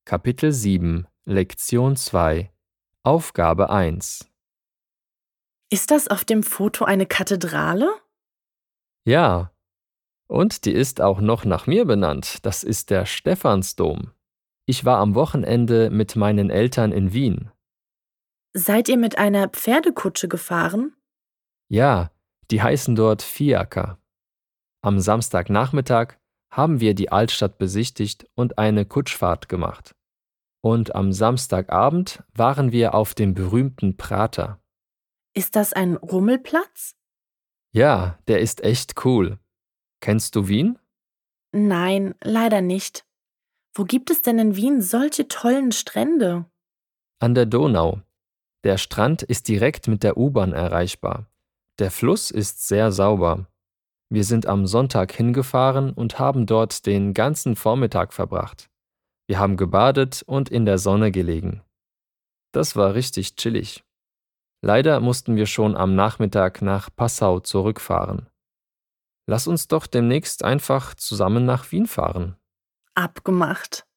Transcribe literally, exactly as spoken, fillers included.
Kapitel sieben, Lektion zwei, Aufgabe eins. Ist das auf dem Foto eine Kathedrale? Ja, und die ist auch noch nach mir benannt. Das ist der Stephansdom. Ich war am Wochenende mit meinen Eltern in Wien. Seid ihr mit einer Pferdekutsche gefahren? Ja, die heißen dort Fiaker. Am Samstagnachmittag haben wir die Altstadt besichtigt und eine Kutschfahrt gemacht. Und am Samstagabend waren wir auf dem berühmten Prater. Ist das ein Rummelplatz? Ja, der ist echt cool. Kennst du Wien? Nein, leider nicht. Wo gibt es denn in Wien solche tollen Strände? An der Donau. Der Strand ist direkt mit der U-Bahn erreichbar. Der Fluss ist sehr sauber. Wir sind am Sonntag hingefahren und haben dort den ganzen Vormittag verbracht. Wir haben gebadet und in der Sonne gelegen. Das war richtig chillig. Leider mussten wir schon am Nachmittag nach Passau zurückfahren. Lass uns doch demnächst einfach zusammen nach Wien fahren. Abgemacht.